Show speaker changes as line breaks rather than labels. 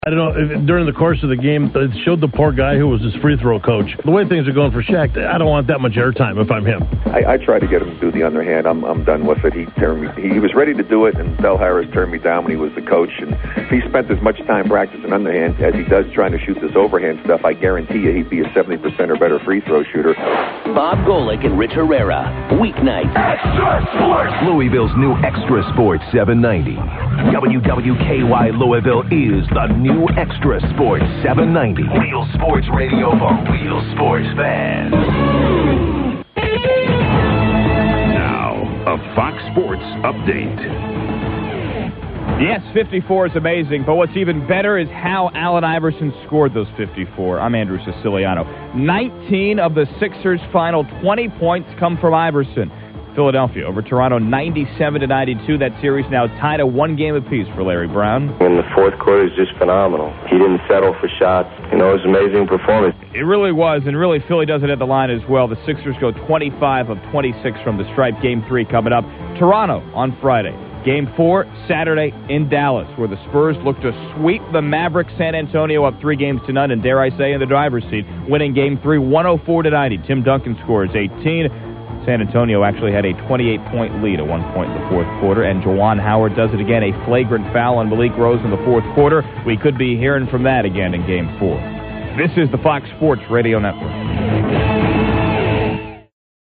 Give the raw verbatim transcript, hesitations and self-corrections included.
I don't know, if, during the course of the game, it showed the poor guy who was his free throw coach. The way things are going for Shaq, I don't want that much airtime if I'm him.
I, I tried to get him to do the underhand. I'm I'm done with it. He turned me. He was ready to do it, and Del Harris turned me down when he was the coach. And if he spent as much time practicing underhand as he does trying to shoot this overhand stuff, I guarantee you he'd be a seventy percent or better free throw shooter.
Bob Golick and Rich Herrera, weeknights.
Extra Sports! Louisville's new Extra Sports seven ninety. W W K Y Louisville is the new Extra Sports seven ninety. Real sports radio for real sports fans.
Now, a Fox Sports update.
Yes, fifty-four is amazing, but what's even better is how Allen Iverson scored those fifty-four. I'm Andrew Siciliano. nineteen of the Sixers' final twenty points come from Iverson. Philadelphia over Toronto ninety-seven to ninety-two. That series now tied at one game apiece for Larry Brown.
In the fourth quarter is just phenomenal. He didn't settle for shots. You know, it was an amazing performance.
It really was, and really Philly does it at the line as well. The Sixers go twenty-five of twenty-six from the stripe. Game three coming up. Toronto on Friday. Game four, Saturday in Dallas, where the Spurs look to sweep the Mavericks. San Antonio up three games to none, and dare I say, in the driver's seat, winning Game three, one oh four to ninety. Tim Duncan scores eighteen. San Antonio actually had a twenty-eight point lead at one point in the fourth quarter, and Juwan Howard does it again, a flagrant foul on Malik Rose in the fourth quarter. We could be hearing from that again in Game four. This is the Fox Sports Radio Network.